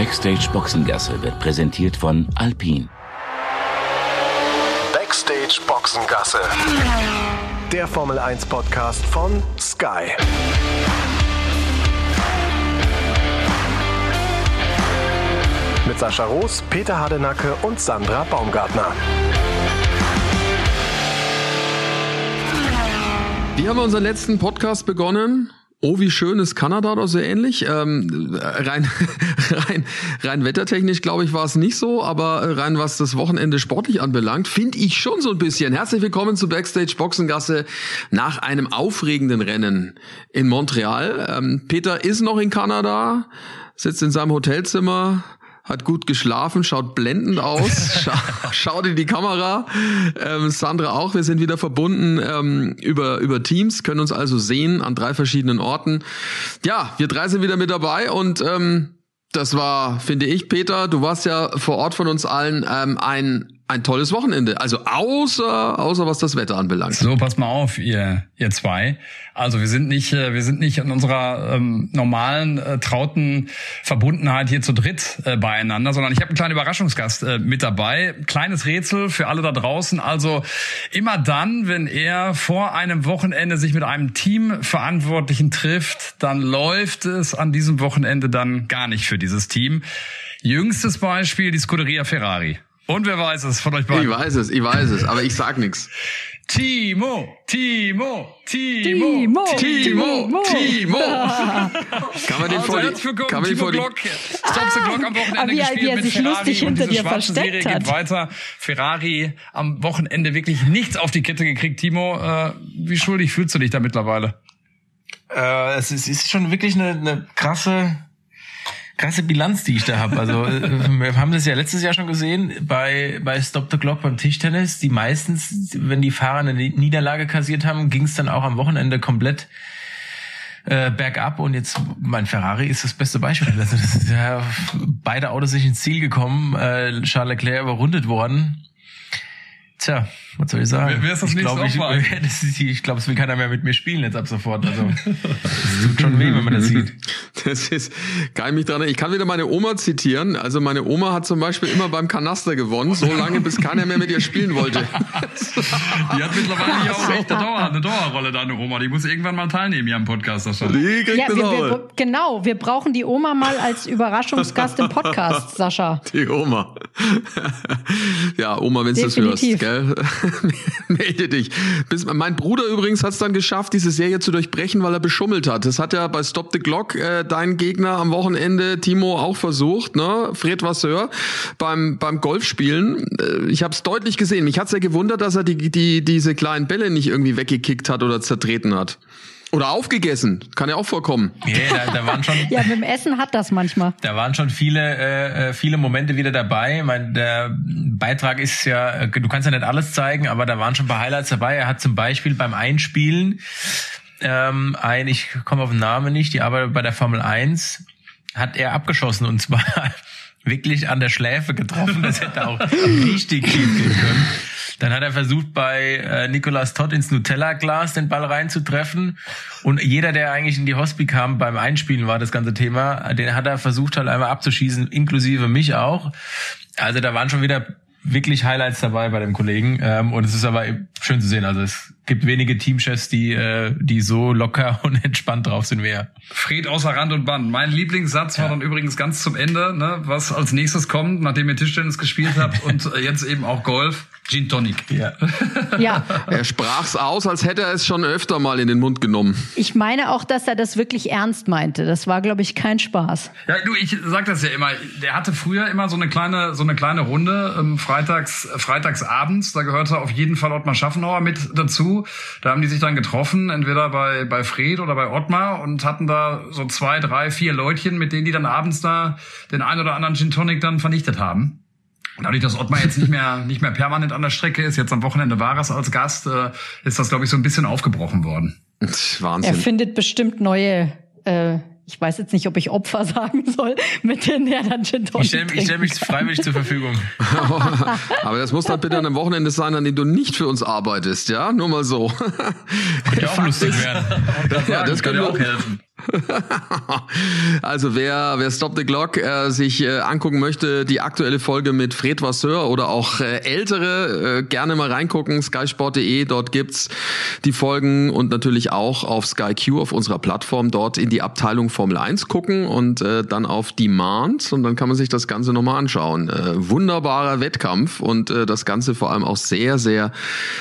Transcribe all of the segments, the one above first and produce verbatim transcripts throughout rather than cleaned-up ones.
Backstage Boxengasse wird präsentiert von Alpine. Backstage Boxengasse. Der Formel eins Podcast von Sky. Mit Sascha Roos, Peter Hardenacke und Sandra Baumgartner. Wie haben wir unseren letzten Podcast begonnen? Oh, wie schön ist Kanada oder so ähnlich. Ähm, rein, rein, rein wettertechnisch, glaube ich, war es nicht so, aber rein was das Wochenende sportlich anbelangt, finde ich schon so ein bisschen. Herzlich willkommen zu Backstage Boxengasse nach einem aufregenden Rennen in Montreal. Ähm, Peter ist noch in Kanada, sitzt in seinem Hotelzimmer, hat gut geschlafen, schaut blendend aus, scha- schaut in die Kamera. Ähm, Sandra auch, wir sind wieder verbunden ähm, über über Teams, können uns also sehen an drei verschiedenen Orten. Ja, wir drei sind wieder mit dabei und ähm, das war, finde ich, Peter, du warst ja vor Ort von uns allen, ähm, ein ein tolles Wochenende. Also außer außer was das Wetter anbelangt. So, passt mal auf, ihr ihr zwei. Also wir sind nicht wir sind nicht in unserer ähm, normalen äh, trauten Verbundenheit hier zu dritt äh, beieinander, sondern ich habe einen kleinen Überraschungsgast äh, mit dabei. Kleines Rätsel für alle da draußen. Also immer dann, wenn er vor einem Wochenende sich mit einem Teamverantwortlichen trifft, dann läuft es an diesem Wochenende dann gar nicht für dieses Team. Jüngstes Beispiel die Scuderia Ferrari. Und wer weiß es von euch beiden? Ich weiß es, ich weiß es, aber ich sag nichts. Timo, Timo, Timo, Timo, Timo, Timo. Kann man den vor die, kann man den vor die Stop the Clock am Wochenende ah, wie, gespielt wie er mit sich Ferrari lustig und hinter diese dir schwarze Serie versteckt geht hat. weiter. Ferrari am Wochenende wirklich nichts auf die Kette gekriegt. Timo, äh, wie schuldig fühlst du dich da mittlerweile? Äh, es ist, ist schon wirklich eine, eine krasse... krasse Bilanz, die ich da habe. Also wir haben das ja letztes Jahr schon gesehen bei bei Stop the Clock beim Tischtennis. Die meistens, wenn die Fahrer eine Niederlage kassiert haben, ging es dann auch am Wochenende komplett äh, bergab. Und jetzt mein Ferrari ist das beste Beispiel. Also das ist ja, beide Autos sind ins Ziel gekommen. Äh, Charles Leclerc überrundet worden. Tja, was soll ich sagen? Wer, wer ist das ich glaube, ich, das ist, ich glaube, es will keiner mehr mit mir spielen jetzt ab sofort. Also es tut schon weh, wenn man das sieht. Das ist, kann ich mich dran erinnern. Ich kann wieder meine Oma zitieren. Also meine Oma hat zum Beispiel immer beim Kanaster gewonnen, so lange, bis keiner mehr mit ihr spielen wollte. Die hat mittlerweile ja auch echt eine, Dauer, eine Dauerrolle, deine Oma. Die muss irgendwann mal teilnehmen hier am Podcast. Das schon. Die kriegt ja, das wir, auch. wir, genau, wir brauchen die Oma mal als Überraschungsgast im Podcast, Sascha. Die Oma. Ja, Oma, wenn du das hörst, gell? Melde dich. Bis, mein Bruder übrigens hat es dann geschafft, diese Serie zu durchbrechen, weil er beschummelt hat. Das hat ja bei Stop the Clock äh, dein Gegner am Wochenende, Timo, auch versucht, ne? Fred Vasseur beim beim Golfspielen. Äh, ich habe es deutlich gesehen. Mich hat's ja gewundert, dass er die die diese kleinen Bälle nicht irgendwie weggekickt hat oder zertreten hat. Oder aufgegessen. Kann ja auch vorkommen. Yeah, da, da waren schon. Ja, mit dem Essen hat das manchmal. Da waren schon viele, äh, viele Momente wieder dabei. Ich meine, der Beitrag ist ja, du kannst ja nicht alles zeigen, aber da waren schon ein paar Highlights dabei. Er hat zum Beispiel beim Einspielen ähm, ein, ich komme auf den Namen nicht, die arbeitet bei der Formel eins, hat er abgeschossen und zwar wirklich an der Schläfe getroffen. Das hätte auch richtig schief gehen können. Dann hat er versucht, bei äh, Nicolas Todd ins Nutella-Glas den Ball reinzutreffen. Und jeder, der eigentlich in die Hospi kam, beim Einspielen war das ganze Thema, den hat er versucht halt einmal abzuschießen, inklusive mich auch. Also da waren schon wieder wirklich Highlights dabei bei dem Kollegen. Ähm, und es ist aber schön zu sehen. Also es gibt wenige Teamchefs, die äh, die so locker und entspannt drauf sind wie er. Fred außer Rand und Band. Mein Lieblingssatz war ja dann übrigens ganz zum Ende, ne, was als nächstes kommt, nachdem ihr Tischtennis gespielt habt und jetzt eben auch Golf. Gin Tonic. Ja. Ja. Er sprach's aus, als hätte er es schon öfter mal in den Mund genommen. Ich meine auch, dass er das wirklich ernst meinte. Das war, glaube ich, kein Spaß. Ja, du, ich sag das ja immer. Der hatte früher immer so eine kleine, so eine kleine Runde ähm, freitags, freitags abends. Da gehörte auf jeden Fall Ottmar Schaffenauer mit dazu. Da haben die sich dann getroffen, entweder bei bei Fred oder bei Ottmar und hatten da so zwei, drei, vier Leutchen, mit denen die dann abends da den ein oder anderen Gin Tonic dann vernichtet haben. Dadurch, dass Ottmar jetzt nicht mehr nicht mehr permanent an der Strecke ist, jetzt am Wochenende war es als Gast, äh, ist das, glaube ich, so ein bisschen aufgebrochen worden. Wahnsinn. Er findet bestimmt neue, äh, ich weiß jetzt nicht, ob ich Opfer sagen soll, mit denen er dann Gin Tonic Ich stelle stell mich freiwillig zur Verfügung. Aber das muss dann bitte an einem Wochenende sein, an dem du nicht für uns arbeitest, ja? Nur mal so. Könnte ja auch lustig werden. Ja, das könnte könnte auch helfen. Also wer wer Stop the Clock äh, sich äh, angucken möchte, die aktuelle Folge mit Fred Vasseur oder auch äh, ältere, äh, gerne mal reingucken, sky sport punkt de, dort gibt's die Folgen und natürlich auch auf Sky Q auf unserer Plattform, dort in die Abteilung Formel eins gucken und äh, dann auf Demand und dann kann man sich das Ganze nochmal anschauen. Äh, wunderbarer Wettkampf und äh, das Ganze vor allem auch sehr, sehr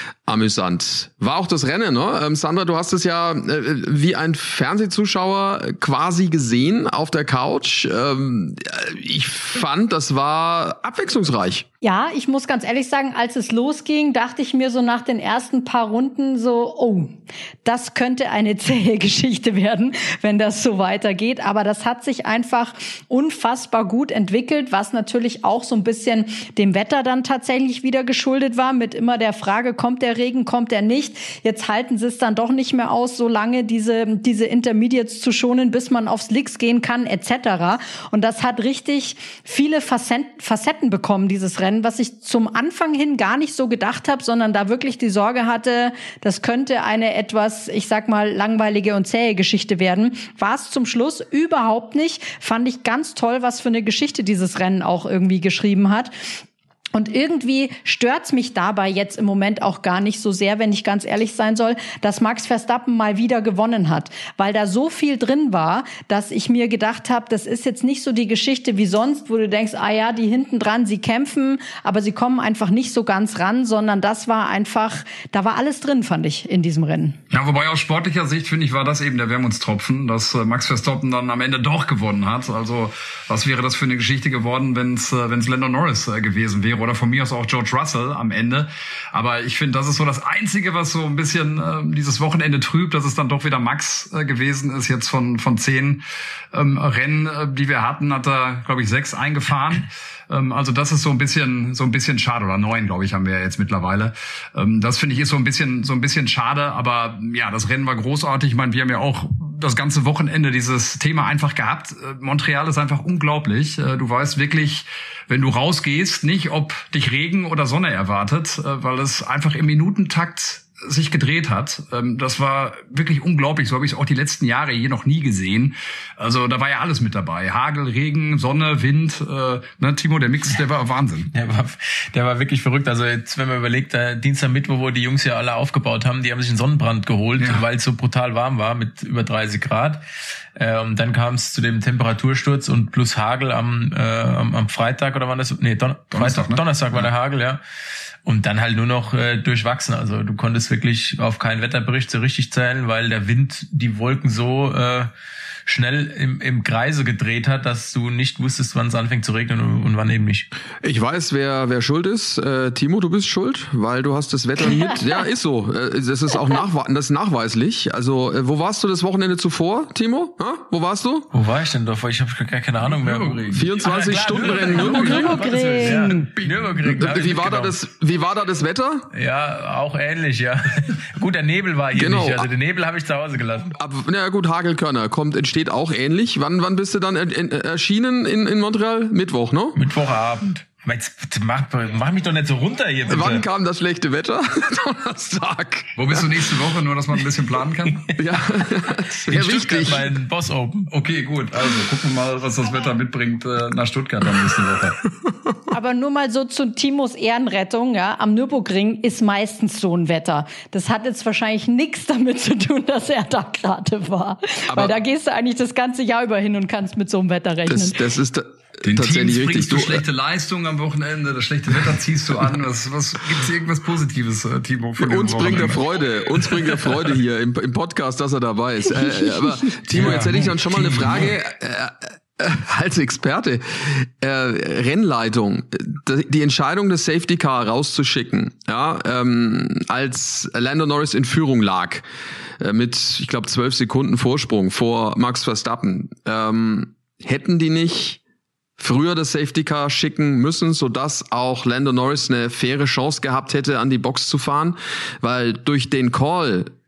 amüsant. War auch das Rennen, ne? Ähm, Sandra, du hast es ja äh, wie ein Fernsehzuschauer quasi gesehen auf der Couch. Ähm, ich fand, das war abwechslungsreich. Ja, ich muss ganz ehrlich sagen, als es losging, dachte ich mir so nach den ersten paar Runden so, oh, das könnte eine zähe Geschichte werden, wenn das so weitergeht. Aber das hat sich einfach unfassbar gut entwickelt, was natürlich auch so ein bisschen dem Wetter dann tatsächlich wieder geschuldet war, mit immer der Frage, kommt der Regen, kommt er nicht? Jetzt halten sie es dann doch nicht mehr aus, so lange diese, diese Intermediates zu schonen, bis man aufs Licks gehen kann, et cetera. Und das hat richtig viele Facetten, Facetten bekommen, dieses Rennen, was ich zum Anfang hin gar nicht so gedacht habe, sondern da wirklich die Sorge hatte, das könnte eine etwas, ich sag mal, langweilige und zähe Geschichte werden. War es zum Schluss überhaupt nicht. Fand ich ganz toll, was für eine Geschichte dieses Rennen auch irgendwie geschrieben hat. Und irgendwie stört's mich dabei jetzt im Moment auch gar nicht so sehr, wenn ich ganz ehrlich sein soll, dass Max Verstappen mal wieder gewonnen hat. Weil da so viel drin war, dass ich mir gedacht habe, das ist jetzt nicht so die Geschichte wie sonst, wo du denkst, ah ja, die hinten dran, sie kämpfen, aber sie kommen einfach nicht so ganz ran, sondern das war einfach, da war alles drin, fand ich, in diesem Rennen. Ja, wobei aus sportlicher Sicht, finde ich, war das eben der Wermutstropfen, dass äh, Max Verstappen dann am Ende doch gewonnen hat. Also was wäre das für eine Geschichte geworden, wenn es äh, wenn es Lando Norris äh, gewesen wäre? Oder von mir aus auch George Russell am Ende. Aber ich finde, das ist so das Einzige, was so ein bisschen äh, dieses Wochenende trübt, dass es dann doch wieder Max äh, gewesen ist. Jetzt von von zehn ähm, Rennen, äh, die wir hatten, hat er, glaube ich, sechs eingefahren. Ähm, also das ist so ein bisschen so ein bisschen schade. Oder neun, glaube ich, haben wir ja jetzt mittlerweile. Ähm, das finde ich ist so ein bisschen so ein bisschen schade. Aber ja, das Rennen war großartig. Ich meine, wir haben ja auch das ganze Wochenende dieses Thema einfach gehabt. Äh, Montreal ist einfach unglaublich. Äh, du weißt wirklich, wenn du rausgehst, nicht, ob dich Regen oder Sonne erwartet, äh, weil es einfach im Minutentakt sich gedreht hat. Ähm, das war wirklich unglaublich. So habe ich es auch die letzten Jahre hier noch nie gesehen. Also da war ja alles mit dabei. Hagel, Regen, Sonne, Wind. Äh, ne, Timo, der Mix, der war Wahnsinn. Der war, der war wirklich verrückt. Also jetzt, wenn man überlegt, äh, Dienstag, Mittwoch, wo die Jungs ja alle aufgebaut haben, die haben sich einen Sonnenbrand geholt, ja, weil es so brutal warm war mit über dreißig Grad. Äh, und dann kam es zu dem Temperatursturz und plus Hagel am, äh, am, am Freitag oder wann das? Nee, Don- Donnerstag, Freitag, ne? Donnerstag war ja der Hagel, ja. Und dann halt nur noch äh, durchwachsen. Also du konntest wirklich auf keinen Wetterbericht so richtig zählen, weil der Wind die Wolken so äh, schnell im, im Kreise gedreht hat, dass du nicht wusstest, wann es anfängt zu regnen und, und wann eben nicht. Ich weiß, wer wer schuld ist. Äh, Timo, du bist schuld, weil du hast das Wetter mit. Ja, ist so. Äh, das ist auch nachwe- das ist nachweislich. Also, äh, wo warst du das Wochenende zuvor, Timo? Ha? Wo warst du? Wo war ich denn doch? Ich habe gar keine Ahnung mehr. vierundzwanzig Ah, Stunden Rennen Nürburgring. Nürburgring. Ja, Nürburgring. Da Wie war da das? Wie war da das Wetter? Ja, auch ähnlich, ja. Gut, der Nebel war hier Genau. nicht. Also den Nebel habe ich zu Hause gelassen. Ab, na gut, Hagelkörner kommt, entsteht auch ähnlich. Wann, wann bist du dann er, er, erschienen in, in Montreal? Mittwoch, ne? Mittwochabend. Aber jetzt mach, mach mich doch nicht so runter hier, bitte. Wann kam das schlechte Wetter? Donnerstag. Wo bist du nächste Woche, nur dass man ein bisschen planen kann? Ja, sehr wichtig. Bei den Boss Open. Okay, gut. Also gucken wir mal, was das Wetter mitbringt äh, nach Stuttgart dann nächste Woche. Aber nur mal so zu Timos Ehrenrettung, ja, am Nürburgring ist meistens so ein Wetter. Das hat jetzt wahrscheinlich nichts damit zu tun, dass er da gerade war. Aber weil da gehst du eigentlich das ganze Jahr über hin und kannst mit so einem Wetter rechnen. Das, das ist da, Den tatsächlich Teams richtig. bringst du schlechte Leistung am Wochenende, das schlechte Wetter ziehst du an. Was, was gibt's hier irgendwas Positives, äh, Timo? Von Uns bringt er Wochenende? Freude, uns bringt er Freude hier im, im Podcast, dass er dabei ist. Äh, aber Timo, Ja, jetzt hätte ich dann schon mal eine Timo. Frage. Äh, als Experte, äh, Rennleitung, die Entscheidung, das Safety Car rauszuschicken, ja, ähm, als Lando Norris in Führung lag, äh, mit, ich glaube, zwölf Sekunden Vorsprung vor Max Verstappen, ähm, hätten die nicht früher das Safety Car schicken müssen, sodass auch Lando Norris eine faire Chance gehabt hätte, an die Box zu fahren, weil durch den Call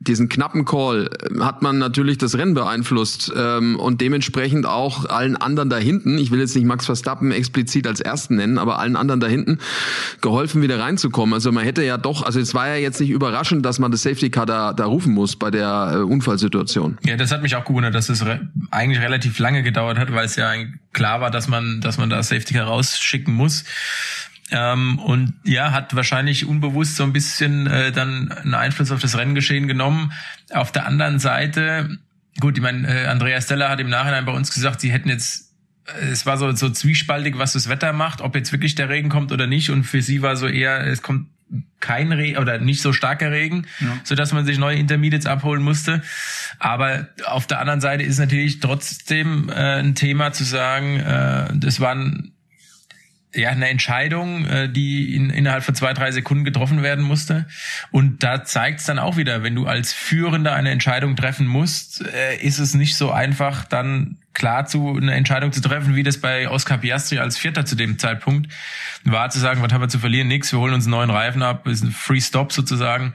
diesen knappen Call hat man natürlich das Rennen beeinflusst ähm, und dementsprechend auch allen anderen da hinten, ich will jetzt nicht Max Verstappen explizit als Ersten nennen, aber allen anderen da hinten geholfen, wieder reinzukommen. Also man hätte ja doch, also es war ja jetzt nicht überraschend, dass man das Safety Car da, da rufen muss bei der äh, Unfallsituation. Ja, das hat mich auch gewundert, dass es re- eigentlich relativ lange gedauert hat, weil es ja klar war, dass man, dass man da Safety Car rausschicken muss. Ähm, und ja, hat wahrscheinlich unbewusst so ein bisschen äh, dann einen Einfluss auf das Renngeschehen genommen. Auf der anderen Seite, gut, ich meine, äh, Andrea Stella hat im Nachhinein bei uns gesagt, sie hätten jetzt, äh, es war so, so zwiespaltig, was das Wetter macht, ob jetzt wirklich der Regen kommt oder nicht. Und für sie war so eher, es kommt kein Regen oder nicht so starker Regen, ja, so dass man sich neue Intermediates abholen musste. Aber auf der anderen Seite ist natürlich trotzdem äh, ein Thema zu sagen, äh, das waren ja eine Entscheidung, die in, innerhalb von zwei, drei Sekunden getroffen werden musste. Und da zeigt es dann auch wieder, wenn du als Führender eine Entscheidung treffen musst, ist es nicht so einfach, dann klar zu eine Entscheidung zu treffen, wie das bei Oscar Piastri als Vierter zu dem Zeitpunkt war, zu sagen, was haben wir zu verlieren? Nix, wir holen uns einen neuen Reifen ab, ist ein Free Stop sozusagen.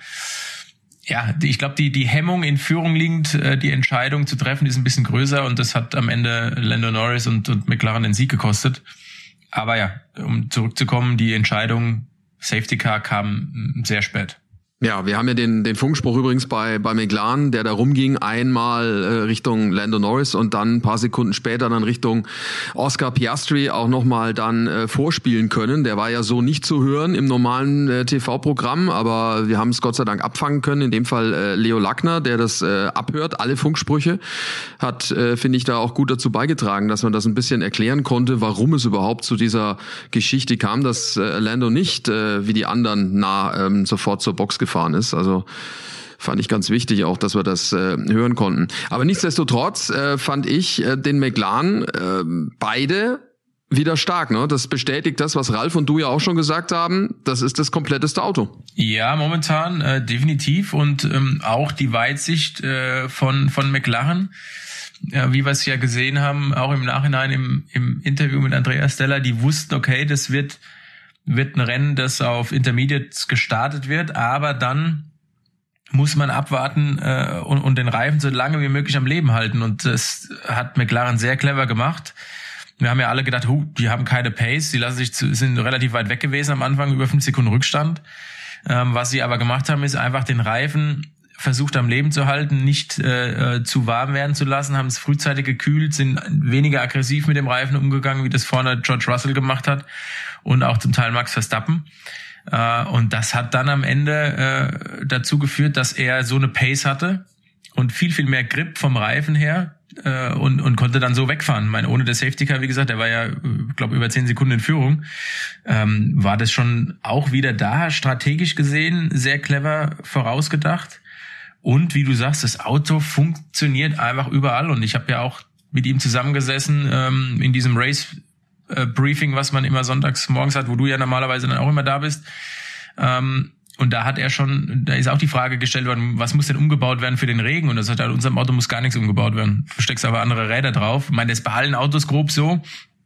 Ja, ich glaube, die die Hemmung in Führung liegend, die Entscheidung zu treffen, ist ein bisschen größer und das hat am Ende Lando Norris und, und McLaren den Sieg gekostet. Aber ja, um zurückzukommen, die Entscheidung Safety Car kam sehr spät. Ja, wir haben ja den den Funkspruch übrigens bei bei McLaren, der da rumging, einmal äh, Richtung Lando Norris und dann ein paar Sekunden später dann Richtung Oscar Piastri auch nochmal dann äh, vorspielen können. Der war ja so nicht zu hören im normalen äh, T V-Programm, aber wir haben es Gott sei Dank abfangen können. In dem Fall äh, Leo Lackner, der das äh, abhört, alle Funksprüche, hat, äh, finde ich, da auch gut dazu beigetragen, dass man das ein bisschen erklären konnte, warum es überhaupt zu dieser Geschichte kam, dass äh, Lando nicht äh, wie die anderen nah ähm, sofort zur Box gefahren ist. Also fand ich ganz wichtig auch, dass wir das äh, hören konnten. Aber nichtsdestotrotz äh, fand ich äh, den McLaren äh, beide wieder stark. Ne? Das bestätigt das, was Ralf und du ja auch schon gesagt haben. Das ist das kompletteste Auto. Ja, momentan äh, definitiv. Und ähm, auch die Weitsicht äh, von von McLaren, ja, wie wir es ja gesehen haben, auch im Nachhinein im, im Interview mit Andrea Stella, die wussten, okay, das wird wird ein Rennen, das auf Intermediates gestartet wird, aber dann muss man abwarten äh, und, und den Reifen so lange wie möglich am Leben halten. Und das hat McLaren sehr clever gemacht. Wir haben ja alle gedacht, huh, die haben keine Pace, die lassen sich zu, sind relativ weit weg gewesen am Anfang, über fünf Sekunden Rückstand. Ähm, was sie aber gemacht haben, ist einfach den Reifen versucht am Leben zu halten, nicht äh, zu warm werden zu lassen, haben es frühzeitig gekühlt, sind weniger aggressiv mit dem Reifen umgegangen, wie das vorne George Russell gemacht hat und auch zum Teil Max Verstappen. Äh, und das hat dann am Ende äh, dazu geführt, dass er so eine Pace hatte und viel, viel mehr Grip vom Reifen her äh, und, und konnte dann so wegfahren. Ich meine, ohne das Safety Car, wie gesagt, der war ja, ich glaube, über zehn Sekunden in Führung, ähm, war das schon auch wieder da, strategisch gesehen, sehr clever vorausgedacht. Und wie du sagst, das Auto funktioniert einfach überall. Und ich habe ja auch mit ihm zusammengesessen ähm, in diesem Race-Briefing, was man immer sonntags morgens hat, wo du ja normalerweise dann auch immer da bist. Ähm, und da hat er schon, da ist auch die Frage gestellt worden, was muss denn umgebaut werden für den Regen? Und er sagt, an unserem Auto muss gar nichts umgebaut werden. Du steckst aber andere Räder drauf. Ich meine, das ist bei allen Autos grob so.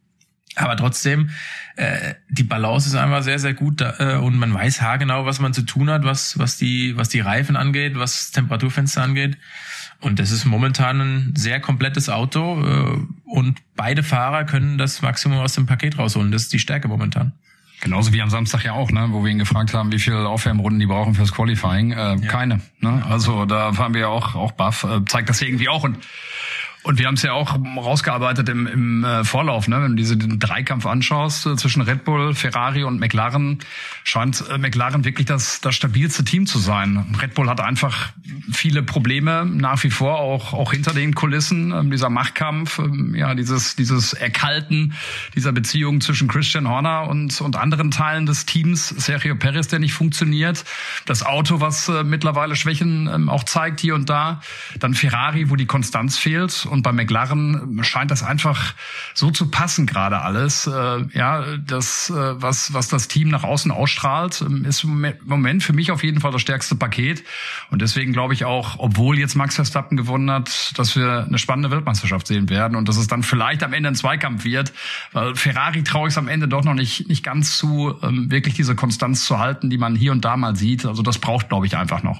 Aber trotzdem, äh, die Balance ist einfach sehr, sehr gut äh, und man weiß haargenau, was man zu tun hat, was was die was die Reifen angeht, was Temperaturfenster angeht. Und das ist momentan ein sehr komplettes Auto äh, und beide Fahrer können das Maximum aus dem Paket rausholen. Das ist die Stärke momentan. Genauso wie am Samstag ja auch, ne, wo wir ihn gefragt haben, wie viele Aufwärmrunden die brauchen fürs Qualifying. Äh, ja. Keine. Ne? Also da waren wir ja auch auch baff. Äh, zeigt das irgendwie auch und Und wir haben es ja auch rausgearbeitet im, im äh, Vorlauf, ne? Wenn du diese den Dreikampf anschaust äh, zwischen Red Bull, Ferrari und McLaren, scheint äh, McLaren wirklich das das stabilste Team zu sein. Red Bull hat einfach viele Probleme nach wie vor, auch auch hinter den Kulissen. Ähm, dieser Machtkampf, ähm, ja dieses dieses Erkalten dieser Beziehung zwischen Christian Horner und und anderen Teilen des Teams, Sergio Perez, der nicht funktioniert, das Auto, was äh, mittlerweile Schwächen ähm, auch zeigt hier und da, dann Ferrari, wo die Konstanz fehlt. Und bei McLaren scheint das einfach so zu passen gerade alles. Äh, ja, das, äh, was was das Team nach außen ausstrahlt, ist im Moment für mich auf jeden Fall das stärkste Paket. Und deswegen glaube ich auch, obwohl jetzt Max Verstappen gewonnen hat, dass wir eine spannende Weltmeisterschaft sehen werden und dass es dann vielleicht am Ende ein Zweikampf wird. Weil Ferrari traue ich es am Ende doch noch nicht nicht ganz zu, ähm, wirklich diese Konstanz zu halten, die man hier und da mal sieht. Also das braucht, glaube ich, einfach noch.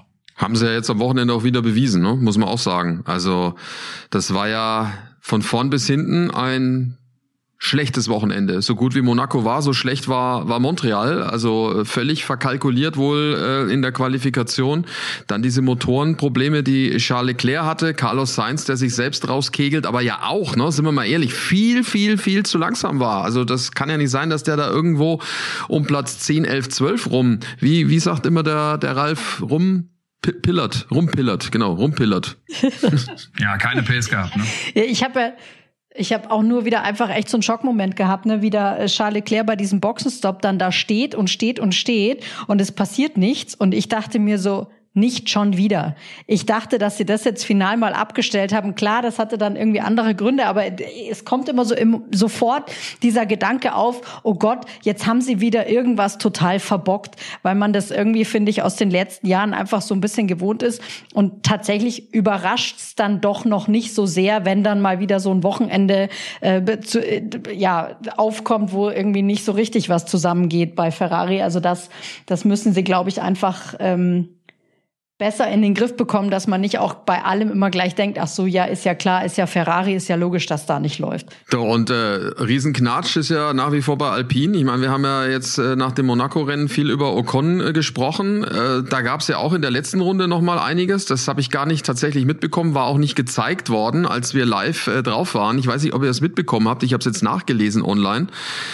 Haben sie ja jetzt am Wochenende auch wieder bewiesen, ne? Muss man auch sagen. Also das war ja von vorn bis hinten ein schlechtes Wochenende. So gut wie Monaco war, so schlecht war war Montreal. Also völlig verkalkuliert wohl äh, in der Qualifikation. Dann diese Motorenprobleme, die Charles Leclerc hatte. Carlos Sainz, der sich selbst rauskegelt, aber ja auch, ne, sind wir mal ehrlich, viel, viel, viel zu langsam war. Also das kann ja nicht sein, dass der da irgendwo um Platz zehn, elf, zwölf rum, wie wie sagt immer der der Ralf, rum pillert, rumpillert, genau, rumpillert. Ja, keine Pace gehabt, ne? Ich habe ja Ich habe auch nur wieder einfach echt so einen Schockmoment gehabt, ne, wie der Charles Leclerc bei diesem Boxenstopp dann da steht und steht und steht und es passiert nichts und ich dachte mir so, nicht schon wieder. Ich dachte, dass sie das jetzt final mal abgestellt haben. Klar, das hatte dann irgendwie andere Gründe, aber es kommt immer so im, sofort dieser Gedanke auf, oh Gott, jetzt haben sie wieder irgendwas total verbockt, weil man das irgendwie, finde ich, aus den letzten Jahren einfach so ein bisschen gewohnt ist. Und tatsächlich überrascht es dann doch noch nicht so sehr, wenn dann mal wieder so ein Wochenende äh, zu, äh, ja, aufkommt, wo irgendwie nicht so richtig was zusammengeht bei Ferrari. Also das, das müssen sie, glaube ich, einfach ähm, besser in den Griff bekommen, dass man nicht auch bei allem immer gleich denkt, ach so, ja, ist ja klar, ist ja Ferrari, ist ja logisch, dass da nicht läuft. So, und äh, Riesenknatsch ist ja nach wie vor bei Alpine. Ich meine, wir haben ja jetzt äh, nach dem Monaco-Rennen viel über Ocon äh, gesprochen. Äh, da gab es ja auch in der letzten Runde noch mal einiges. Das habe ich gar nicht tatsächlich mitbekommen, war auch nicht gezeigt worden, als wir live äh, drauf waren. Ich weiß nicht, ob ihr das mitbekommen habt. Ich habe es jetzt nachgelesen online.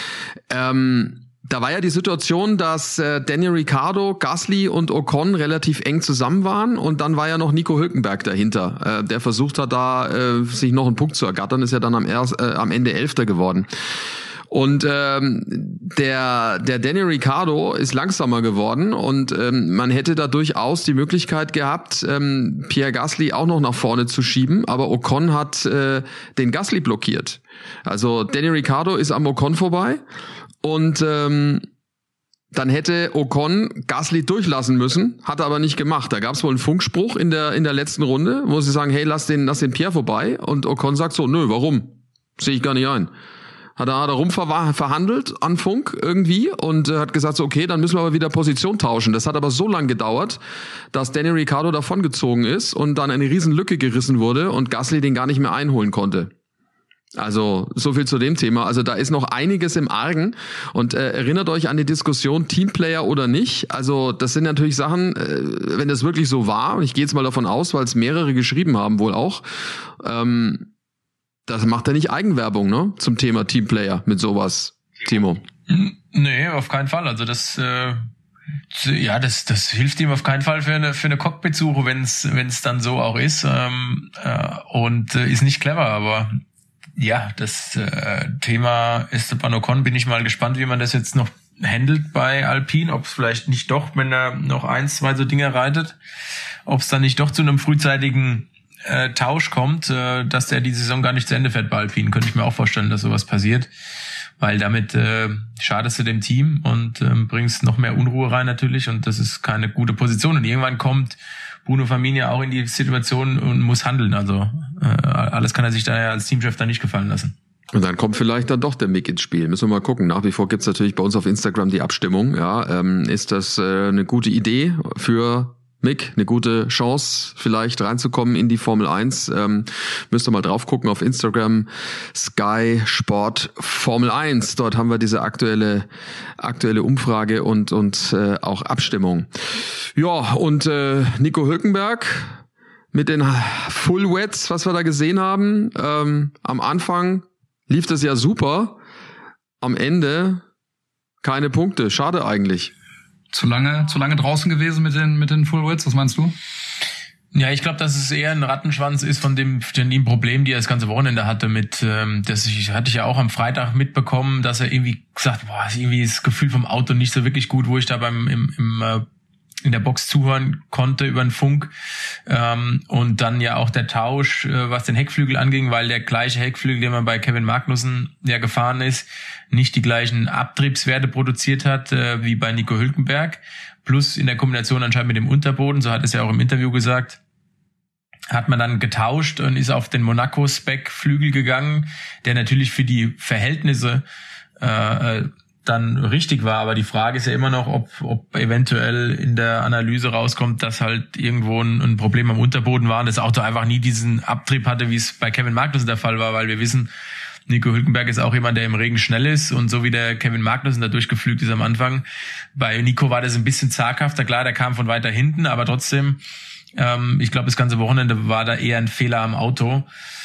Ähm... Da war ja die Situation, dass äh, Daniel Ricciardo, Gasly und Ocon relativ eng zusammen waren und dann war ja noch Nico Hülkenberg dahinter, äh, der versucht hat, da äh, sich noch einen Punkt zu ergattern, ist ja dann am, erst, äh, am Ende Elfter geworden. Und ähm, der der Daniel Ricciardo ist langsamer geworden und ähm, man hätte da durchaus die Möglichkeit gehabt, ähm, Pierre Gasly auch noch nach vorne zu schieben, aber Ocon hat äh, den Gasly blockiert. Also Daniel Ricciardo ist am Ocon vorbei. Und ähm, dann hätte Ocon Gasly durchlassen müssen, hat er aber nicht gemacht. Da gab es wohl einen Funkspruch in der in der letzten Runde, wo sie sagen, hey, lass den lass den Pierre vorbei. Und Ocon sagt so, nö, warum? Sehe ich gar nicht ein. Hat er, hat er rumverhandelt an Funk irgendwie und äh, hat gesagt so, okay, dann müssen wir aber wieder Position tauschen. Das hat aber so lange gedauert, dass Daniel Ricciardo davongezogen ist und dann eine riesen Lücke gerissen wurde und Gasly den gar nicht mehr einholen konnte. Also so viel zu dem Thema. Also da ist noch einiges im Argen und äh, erinnert euch an die Diskussion Teamplayer oder nicht. Also das sind natürlich Sachen, äh, wenn das wirklich so war, und ich gehe jetzt mal davon aus, weil es mehrere geschrieben haben wohl auch, ähm, das macht er nicht Eigenwerbung, ne, zum Thema Teamplayer mit sowas, Timo. Nee, auf keinen Fall. Also das äh, ja, das das hilft ihm auf keinen Fall für eine für eine Cockpit-Suche, wenn es wenn es dann so auch ist ähm, äh, und äh, ist nicht clever, aber ja, das äh, Thema Esteban Ocon, bin ich mal gespannt, wie man das jetzt noch handelt bei Alpine, ob es vielleicht nicht doch, wenn er noch eins, zwei so Dinge reitet, ob es dann nicht doch zu einem frühzeitigen äh, Tausch kommt, äh, dass der die Saison gar nicht zu Ende fährt bei Alpine. Könnte ich mir auch vorstellen, dass sowas passiert, weil damit äh, schadest du dem Team und äh, bringst noch mehr Unruhe rein natürlich und das ist keine gute Position und irgendwann kommt Bruno Familia auch in die Situation und muss handeln. Also äh, alles kann er sich daher als Teamchef da nicht gefallen lassen. Und dann kommt vielleicht dann doch der Mick ins Spiel. Müssen wir mal gucken. Nach wie vor gibt's natürlich bei uns auf Instagram die Abstimmung. Ja, ähm, ist das äh, eine gute Idee für Mick, eine gute Chance, vielleicht reinzukommen in die Formel eins. Ähm, müsst ihr mal drauf gucken auf Instagram, Sky Sport Formel eins. Dort haben wir diese aktuelle aktuelle Umfrage und und äh, auch Abstimmung. Ja, und äh, Nico Hülkenberg mit den Full Wets, was wir da gesehen haben. Ähm, am Anfang lief das ja super. Am Ende keine Punkte. Schade eigentlich. Zu lange, zu lange draußen gewesen mit den, mit den Full Wets, was meinst du? Ja, ich glaube, dass es eher ein Rattenschwanz ist von dem, von dem Problem, die er das ganze Wochenende hatte mit, ähm, das ich, hatte ich ja auch am Freitag mitbekommen, dass er irgendwie gesagt, boah, ist irgendwie das Gefühl vom Auto nicht so wirklich gut, wo ich da beim, im, im, äh, in der Box zuhören konnte über den Funk, ähm, und dann ja auch der Tausch, äh, was den Heckflügel anging, weil der gleiche Heckflügel, den man bei Kevin Magnussen ja gefahren ist, nicht die gleichen Abtriebswerte produziert hat äh, wie bei Nico Hülkenberg, plus in der Kombination anscheinend mit dem Unterboden, so hat es ja auch im Interview gesagt, hat man dann getauscht und ist auf den Monaco-Spec-Flügel gegangen, der natürlich für die Verhältnisse äh, dann richtig war. Aber die Frage ist ja immer noch, ob, ob eventuell in der Analyse rauskommt, dass halt irgendwo ein, ein Problem am Unterboden war und das Auto einfach nie diesen Abtrieb hatte, wie es bei Kevin Magnussen der Fall war, weil wir wissen, Nico Hülkenberg ist auch jemand, der im Regen schnell ist und so wie der Kevin Magnussen da durchgeflügt ist am Anfang. Bei Nico war das ein bisschen zaghafter, klar, der kam von weiter hinten, aber trotzdem, ähm, ich glaube, das ganze Wochenende war da eher ein Fehler am Auto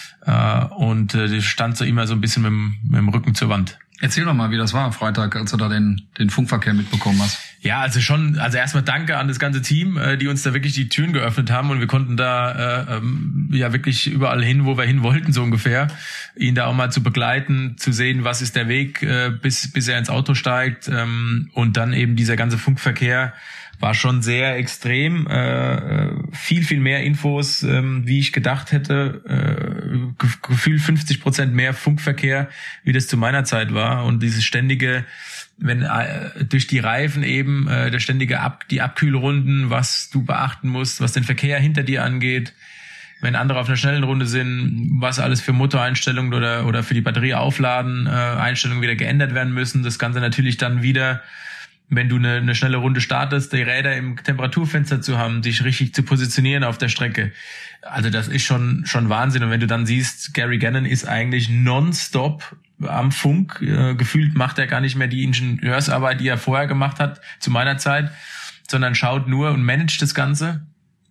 äh, und äh, stand so immer so ein bisschen mit dem, mit dem Rücken zur Wand. Erzähl doch mal, wie das war am Freitag, als du da den, den Funkverkehr mitbekommen hast. Ja, also schon, also erstmal danke an das ganze Team, äh, die uns da wirklich die Türen geöffnet haben und wir konnten da äh, ähm, ja wirklich überall hin, wo wir hin wollten, so ungefähr. Ihn da auch mal zu begleiten, zu sehen, was ist der Weg, äh, bis bis er ins Auto steigt ähm, und dann eben dieser ganze Funkverkehr war schon sehr extrem, äh, viel, viel mehr Infos, ähm, wie ich gedacht hätte, äh, ge- gefühlt fünfzig Prozent mehr Funkverkehr, wie das zu meiner Zeit war und dieses ständige, wenn äh, durch die Reifen eben, äh, der ständige Ab- die Abkühlrunden, was du beachten musst, was den Verkehr hinter dir angeht, wenn andere auf einer schnellen Runde sind, was alles für Motoreinstellungen oder oder für die Batterie aufladen, äh, Einstellungen wieder geändert werden müssen, das Ganze natürlich dann wieder, wenn du eine, eine schnelle Runde startest, die Räder im Temperaturfenster zu haben, dich richtig zu positionieren auf der Strecke. Also das ist schon schon Wahnsinn. Und wenn du dann siehst, Gary Gannon ist eigentlich nonstop am Funk. Äh, gefühlt macht er gar nicht mehr die Ingenieursarbeit, die er vorher gemacht hat, zu meiner Zeit, sondern schaut nur und managt das Ganze,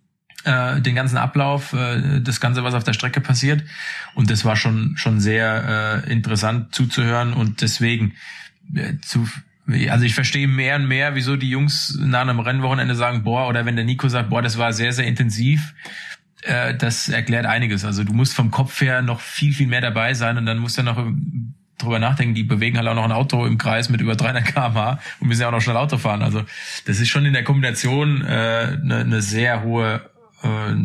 äh, den ganzen Ablauf, äh, das Ganze, was auf der Strecke passiert. Und das war schon schon sehr äh, interessant zuzuhören. Und deswegen äh, zu Also ich verstehe mehr und mehr, wieso die Jungs nach einem Rennwochenende sagen, boah, oder wenn der Nico sagt, boah, das war sehr, sehr intensiv, äh, das erklärt einiges. Also du musst vom Kopf her noch viel, viel mehr dabei sein und dann musst du noch drüber nachdenken, die bewegen halt auch noch ein Auto im Kreis mit über dreihundert Kilometer pro Stunde und müssen ja auch noch schnell Auto fahren. Also das ist schon in der Kombination äh, eine, eine sehr hohe äh,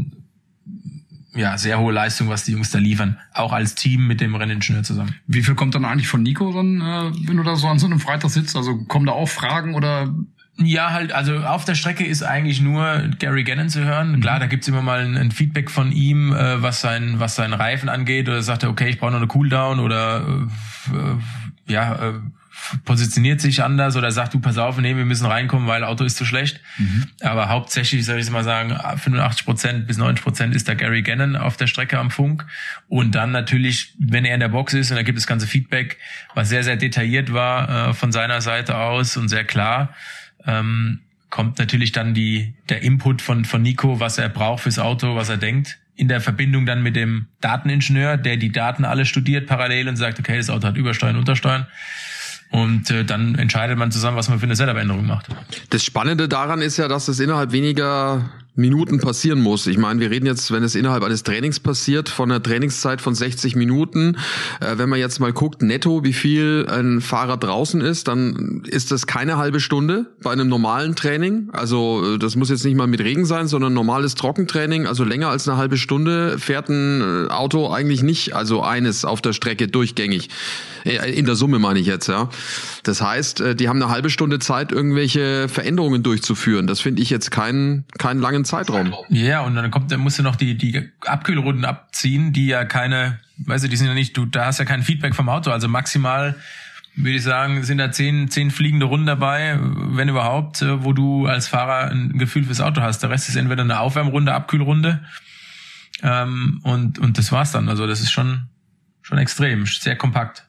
ja, sehr hohe Leistung, was die Jungs da liefern. Auch als Team mit dem Renningenieur zusammen. Wie viel kommt dann eigentlich von Nico dann, äh, wenn du da so an so einem Freitag sitzt? Also kommen da auch Fragen oder? Ja, halt, also auf der Strecke ist eigentlich nur Gary Gannon zu hören. Klar, da gibt's immer mal ein, ein Feedback von ihm, äh, was sein, was seinen Reifen angeht. Oder sagt er, okay, ich brauche noch eine Cooldown oder äh, ja, äh, positioniert sich anders oder sagt, du, pass auf, nee, wir müssen reinkommen, weil Auto ist zu schlecht. Mhm. Aber hauptsächlich, soll ich mal sagen, fünfundachtzig Prozent bis neunzig Prozent ist da Gary Gannon auf der Strecke am Funk. Und dann natürlich, wenn er in der Box ist und da gibt es ganze Feedback, was sehr, sehr detailliert war äh, von seiner Seite aus und sehr klar, ähm, kommt natürlich dann die der Input von von Nico, was er braucht fürs Auto, was er denkt. In der Verbindung dann mit dem Dateningenieur, der die Daten alle studiert parallel und sagt, okay, das Auto hat Übersteuern, Untersteuern. Und äh, dann entscheidet man zusammen, was man für eine Setup-Änderung macht. Das Spannende daran ist ja, dass es innerhalb weniger Minuten passieren muss. Ich meine, wir reden jetzt, wenn es innerhalb eines Trainings passiert, von einer Trainingszeit von sechzig Minuten. Äh, wenn man jetzt mal guckt, netto, wie viel ein Fahrer draußen ist, dann ist das keine halbe Stunde bei einem normalen Training. Also das muss jetzt nicht mal mit Regen sein, sondern normales Trockentraining. Also länger als eine halbe Stunde fährt ein Auto eigentlich nicht, also eines auf der Strecke durchgängig. In der Summe meine ich jetzt, ja. Das heißt, die haben eine halbe Stunde Zeit, irgendwelche Veränderungen durchzuführen. Das finde ich jetzt keinen keinen langen Zeitraum. Ja, und dann kommt, dann musst du noch die die Abkühlrunden abziehen, die ja keine, weißt du, die sind ja nicht, du da hast ja kein Feedback vom Auto, also maximal würde ich sagen, sind da zehn zehn fliegende Runden dabei, wenn überhaupt, wo du als Fahrer ein Gefühl fürs Auto hast. Der Rest ist entweder eine Aufwärmrunde, Abkühlrunde, ähm, und und das war's dann. Also das ist schon schon extrem, sehr kompakt.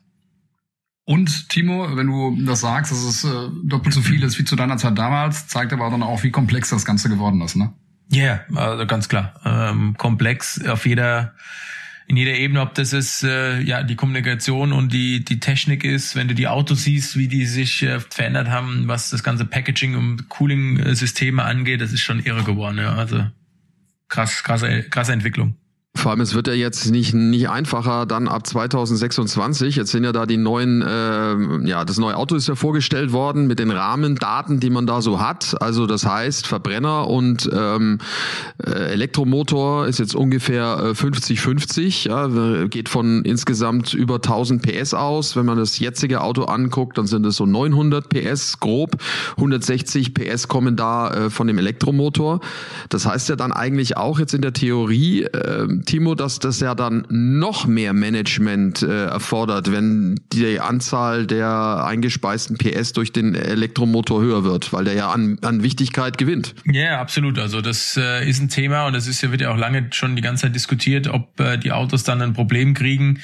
Und Timo, wenn du das sagst, dass es äh, doppelt so viel ist wie zu deiner Zeit damals, zeigt aber dann auch, wie komplex das Ganze geworden ist, ne? Ja, yeah, also ganz klar. Ähm, komplex auf jeder, in jeder Ebene, ob das ist äh, ja die Kommunikation und die die Technik ist, wenn du die Autos siehst, wie die sich äh, verändert haben, was das ganze Packaging und Cooling-Systeme angeht, das ist schon irre geworden, ja. Also krass, krasse, krasse Entwicklung. Vor allem, es wird ja jetzt nicht nicht einfacher dann ab zweitausendsechsundzwanzig. Jetzt sind ja da die neuen, äh, ja, das neue Auto ist ja vorgestellt worden mit den Rahmendaten, die man da so hat. Also das heißt, Verbrenner und ähm, Elektromotor ist jetzt ungefähr fünfzig fünfzig. Ja, geht von insgesamt über tausend P S aus. Wenn man das jetzige Auto anguckt, dann sind es so neunhundert P S grob. hundertsechzig P S kommen da äh, von dem Elektromotor. Das heißt ja dann eigentlich auch jetzt in der Theorie, äh, Timo, dass das ja dann noch mehr Management äh, erfordert, wenn die Anzahl der eingespeisten P S durch den Elektromotor höher wird, weil der ja an, an Wichtigkeit gewinnt. Ja, yeah, absolut. Also das äh, ist ein Thema und das ist ja, wird ja auch lange schon die ganze Zeit diskutiert, ob äh, die Autos dann ein Problem kriegen,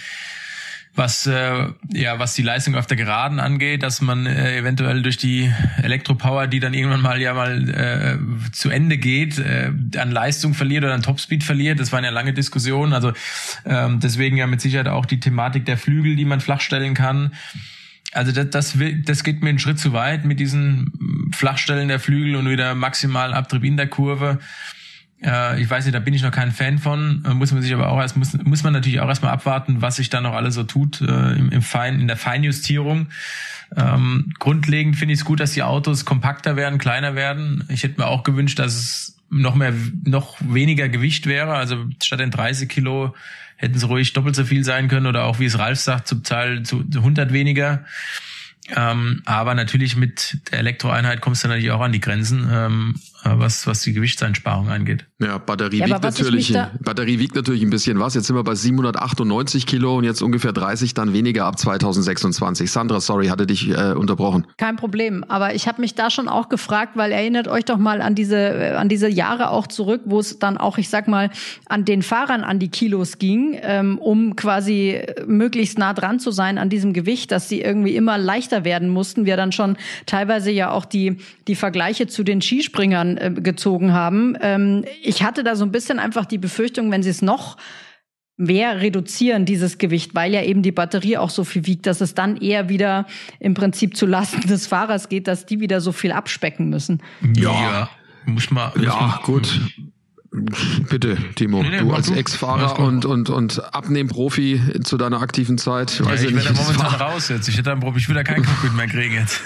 was äh, ja was die Leistung auf der Geraden angeht, dass man äh, eventuell durch die Elektropower, die dann irgendwann mal ja mal äh, zu Ende geht, äh, an Leistung verliert oder an Topspeed verliert. Das waren ja lange Diskussionen. Also ähm, deswegen ja mit Sicherheit auch die Thematik der Flügel, die man flachstellen kann. Also das, das, das geht mir einen Schritt zu weit mit diesen Flachstellen der Flügel und wieder maximalen Abtrieb in der Kurve. Äh, ich weiß nicht, da bin ich noch kein Fan von. Muss man sich aber auch erst muss, muss man natürlich auch erstmal abwarten, was sich da noch alles so tut äh, im, im Fein, in der Feinjustierung. Ähm, grundlegend finde ich es gut, dass die Autos kompakter werden, kleiner werden. Ich hätte mir auch gewünscht, dass es noch mehr, noch weniger Gewicht wäre. Also statt den dreißig Kilo hätten es ruhig doppelt so viel sein können oder auch, wie es Ralf sagt, zum Teil zu hundert weniger. Ähm, aber natürlich mit der Elektroeinheit kommst du natürlich auch an die Grenzen, ähm, was was die Gewichtseinsparung angeht. Ja, Batterie ja, wiegt natürlich Batterie wiegt natürlich ein bisschen was. Jetzt sind wir bei siebenhundertachtundneunzig Kilo und jetzt ungefähr dreißig dann weniger ab zweitausendsechsundzwanzig. Sandra, sorry, hatte dich äh, unterbrochen. Kein Problem, aber ich habe mich da schon auch gefragt, weil erinnert euch doch mal an diese an diese Jahre auch zurück, wo es dann auch, ich sag mal, an den Fahrern an die Kilos ging, ähm, um quasi möglichst nah dran zu sein an diesem Gewicht, dass sie irgendwie immer leichter werden mussten. Wir dann schon teilweise ja auch die die Vergleiche zu den Skispringern äh, gezogen haben. Ähm, ich hatte da so ein bisschen einfach die Befürchtung, wenn sie es noch mehr reduzieren, dieses Gewicht, weil ja eben die Batterie auch so viel wiegt, dass es dann eher wieder im Prinzip zu Lasten des Fahrers geht, dass die wieder so viel abspecken müssen. Ja, ja. muss man. Muss ja, man, gut. Bitte, Timo, nee, nee, du als du. Ex-Fahrer und und und Abnehmprofi zu deiner aktiven Zeit. Ich, ja, weiß ich ja werde nicht, momentan raus jetzt. Ich hätte ein Problem, ich will da keinen Cockpit mehr kriegen jetzt.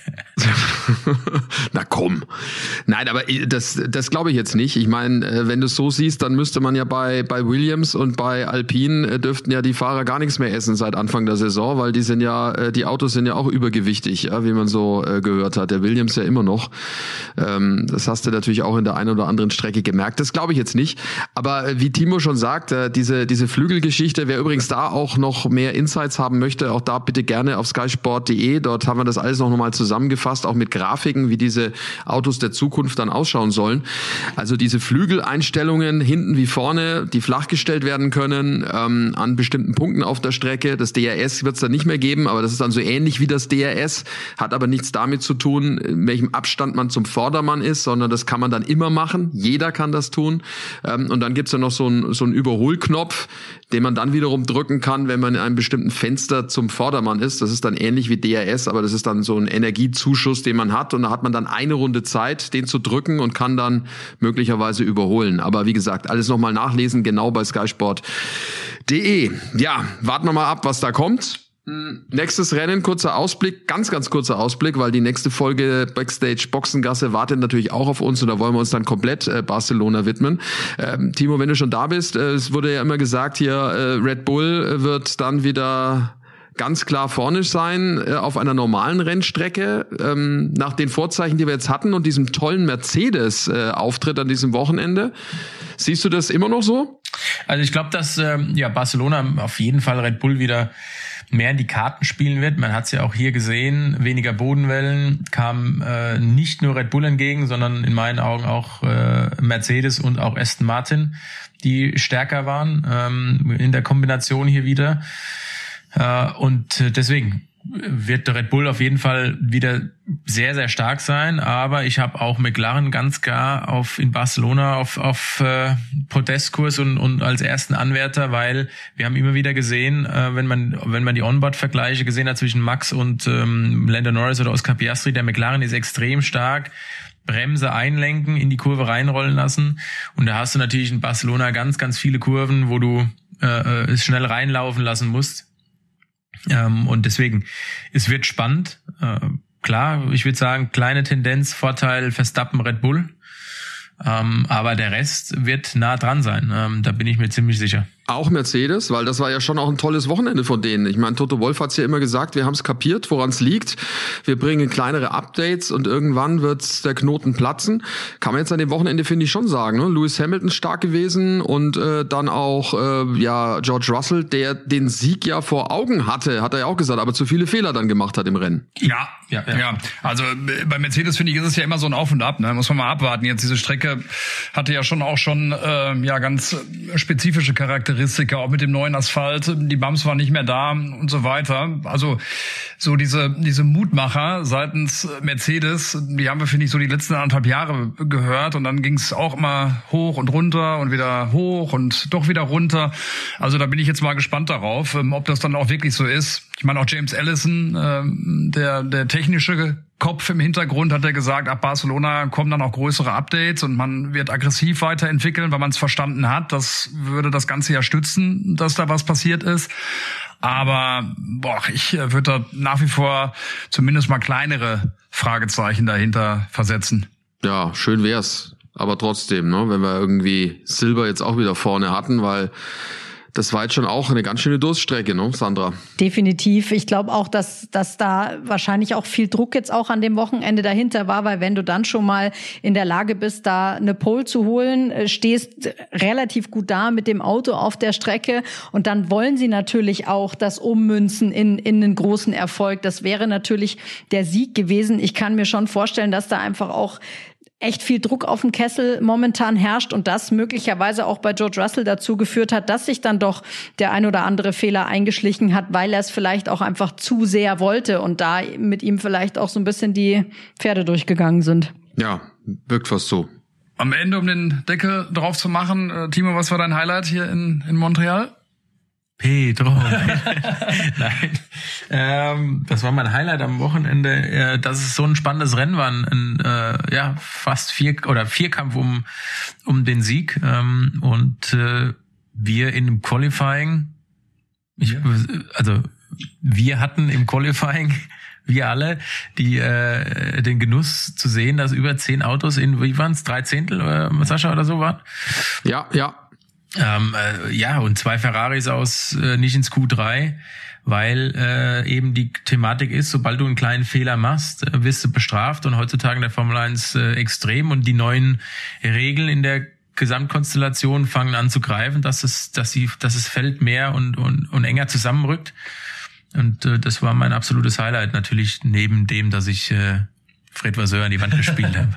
Na komm. Nein, aber das das glaube ich jetzt nicht. Ich meine, wenn du es so siehst, dann müsste man ja bei bei Williams und bei Alpine dürften ja die Fahrer gar nichts mehr essen seit Anfang der Saison, weil die sind ja die Autos sind ja auch übergewichtig, ja, wie man so äh, gehört hat. Der Williams ja immer noch. Ähm, das hast du natürlich auch in der einen oder anderen Strecke gemerkt. Das glaube ich jetzt nicht. Aber wie Timo schon sagt, diese diese Flügelgeschichte, wer übrigens da auch noch mehr Insights haben möchte, auch da bitte gerne auf skysport punkt de. Dort haben wir das alles noch mal zusammengefasst, auch mit Grafiken, wie diese Autos der Zukunft dann ausschauen sollen. Also diese Flügeleinstellungen hinten wie vorne, die flachgestellt werden können ähm, an bestimmten Punkten auf der Strecke. Das D R S wird es dann nicht mehr geben, aber das ist dann so ähnlich wie das D R S, hat aber nichts damit zu tun, in welchem Abstand man zum Vordermann ist, sondern das kann man dann immer machen. Jeder kann das tun. Und dann gibt's ja noch so einen so einen Überholknopf, den man dann wiederum drücken kann, wenn man in einem bestimmten Fenster zum Vordermann ist. Das ist dann ähnlich wie D R S, aber das ist dann so ein Energiezuschuss, den man hat. Und da hat man dann eine Runde Zeit, den zu drücken und kann dann möglicherweise überholen. Aber wie gesagt, alles nochmal nachlesen, genau bei skysport punkt de. Ja, warten wir mal ab, was da kommt. Nächstes Rennen, kurzer Ausblick, ganz, ganz kurzer Ausblick, weil die nächste Folge Backstage Boxengasse wartet natürlich auch auf uns und da wollen wir uns dann komplett äh, Barcelona widmen. Ähm, Timo, wenn du schon da bist, äh, es wurde ja immer gesagt, hier äh, Red Bull wird dann wieder ganz klar vorne sein äh, auf einer normalen Rennstrecke. Ähm, nach den Vorzeichen, die wir jetzt hatten und diesem tollen Mercedes-Auftritt äh, an diesem Wochenende, siehst du das immer noch so? Also ich glaube, dass äh, ja Barcelona auf jeden Fall Red Bull wieder mehr in die Karten spielen wird. Man hat es ja auch hier gesehen, weniger Bodenwellen, kam äh, nicht nur Red Bull entgegen, sondern in meinen Augen auch äh, Mercedes und auch Aston Martin, die stärker waren ähm, in der Kombination hier wieder. Äh, und deswegen wird der Red Bull auf jeden Fall wieder sehr, sehr stark sein, aber ich habe auch McLaren ganz klar auf in Barcelona auf auf äh, Podestkurs und und als ersten Anwärter, weil wir haben immer wieder gesehen, äh, wenn man wenn man die Onboard-Vergleiche gesehen hat zwischen Max und ähm, Lando Norris oder Oscar Piastri, der McLaren ist extrem stark. Bremse einlenken, in die Kurve reinrollen lassen und da hast du natürlich in Barcelona ganz, ganz viele Kurven, wo du äh, es schnell reinlaufen lassen musst. Ähm, und deswegen, es wird spannend. Äh, klar, ich würde sagen, kleine Tendenz, Vorteil Verstappen, Red Bull. Ähm, aber der Rest wird nah dran sein. Ähm, da bin ich mir ziemlich sicher. Auch Mercedes, weil das war ja schon auch ein tolles Wochenende von denen. Ich meine, Toto Wolff hat's ja immer gesagt, wir haben es kapiert, woran es liegt. Wir bringen kleinere Updates und irgendwann wird der Knoten platzen. Kann man jetzt an dem Wochenende, finde ich, schon sagen. Ne? Lewis Hamilton stark gewesen und äh, dann auch äh, ja George Russell, der den Sieg ja vor Augen hatte, hat er ja auch gesagt, aber zu viele Fehler dann gemacht hat im Rennen. Ja, ja, ja. ja. Also bei Mercedes, finde ich, ist es ja immer so ein Auf und Ab. Ne? Muss man mal abwarten. Jetzt diese Strecke hatte ja schon auch schon äh, ja ganz spezifische Charakteristika, auch mit dem neuen Asphalt. Die Bumps waren nicht mehr da und so weiter. Also so diese diese Mutmacher seitens Mercedes, die haben wir, finde ich, so die letzten anderthalb Jahre gehört. Und dann ging es auch immer hoch und runter und wieder hoch und doch wieder runter. Also da bin ich jetzt mal gespannt darauf, ob das dann auch wirklich so ist. Ich meine, auch James Allison, äh, der der technische Kopf im Hintergrund, hat er gesagt, ab Barcelona kommen dann auch größere Updates und man wird aggressiv weiterentwickeln, weil man es verstanden hat. Das würde das Ganze ja stützen, dass da was passiert ist. Aber boah, ich würde da nach wie vor zumindest mal kleinere Fragezeichen dahinter versetzen. Ja, schön wär's. Aber trotzdem, ne, wenn wir irgendwie Silber jetzt auch wieder vorne hatten, weil das war jetzt schon auch eine ganz schöne Durststrecke, ne, Sandra? Definitiv. Ich glaube auch, dass, dass da wahrscheinlich auch viel Druck jetzt auch an dem Wochenende dahinter war, weil wenn du dann schon mal in der Lage bist, da eine Pole zu holen, stehst relativ gut da mit dem Auto auf der Strecke und dann wollen sie natürlich auch das ummünzen in, in einen großen Erfolg. Das wäre natürlich der Sieg gewesen. Ich kann mir schon vorstellen, dass da einfach auch echt viel Druck auf dem Kessel momentan herrscht und das möglicherweise auch bei George Russell dazu geführt hat, dass sich dann doch der ein oder andere Fehler eingeschlichen hat, weil er es vielleicht auch einfach zu sehr wollte und da mit ihm vielleicht auch so ein bisschen die Pferde durchgegangen sind. Ja, wirkt fast so. Am Ende, um den Deckel drauf zu machen, äh, Timo, was war dein Highlight hier in, in Montreal? Pedro. Nein. Ähm, das war mein Highlight am Wochenende, äh, dass es so ein spannendes Rennen war, ein äh, ja fast vier oder Vierkampf um um den Sieg ähm, und äh, wir in dem Qualifying, ich, also wir hatten im Qualifying wir alle die äh, den Genuss zu sehen, dass über zehn Autos in, wie waren es, drei Zehntel, äh, Sascha, oder so waren? Ja, ja. Ähm, äh, ja, und zwei Ferraris aus äh, nicht ins Q drei, weil äh, eben die Thematik ist, sobald du einen kleinen Fehler machst, äh, wirst du bestraft und heutzutage in der Formel eins äh, extrem und die neuen Regeln in der Gesamtkonstellation fangen an zu greifen, dass es, dass sie, dass das Feld mehr und, und, und enger zusammenrückt. Und äh, das war mein absolutes Highlight, natürlich neben dem, dass ich äh, Fred Vasseur an die Wand gespielt habe.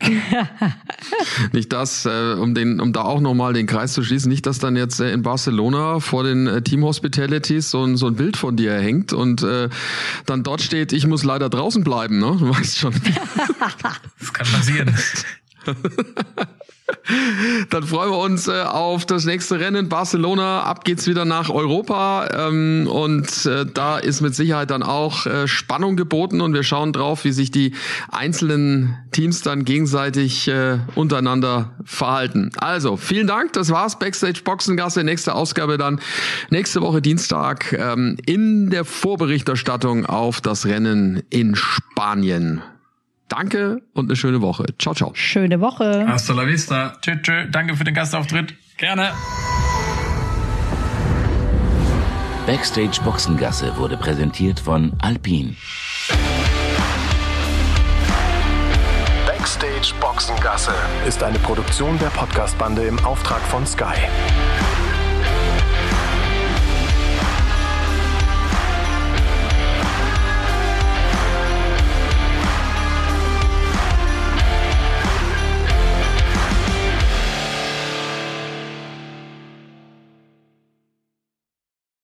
Nicht das, äh, um den, um da auch nochmal den Kreis zu schließen, nicht, dass dann jetzt äh, in Barcelona vor den äh, Team Hospitalities so ein, so ein Bild von dir hängt und äh, dann dort steht, ich muss leider draußen bleiben, ne? Du weißt schon. Das kann passieren. Dann freuen wir uns äh, auf das nächste Rennen. Barcelona, ab geht's wieder nach Europa ähm, und äh, da ist mit Sicherheit dann auch äh, Spannung geboten und wir schauen drauf, wie sich die einzelnen Teams dann gegenseitig äh, untereinander verhalten. Also, vielen Dank, das war's. Backstage Boxengasse, nächste Ausgabe dann nächste Woche Dienstag ähm, in der Vorberichterstattung auf das Rennen in Spanien. Danke und eine schöne Woche. Ciao, ciao. Schöne Woche. Hasta la vista. Tschö, tschö. Danke für den Gastauftritt. Gerne. Backstage Boxengasse wurde präsentiert von Alpine. Backstage Boxengasse ist eine Produktion der Podcastbande im Auftrag von Sky.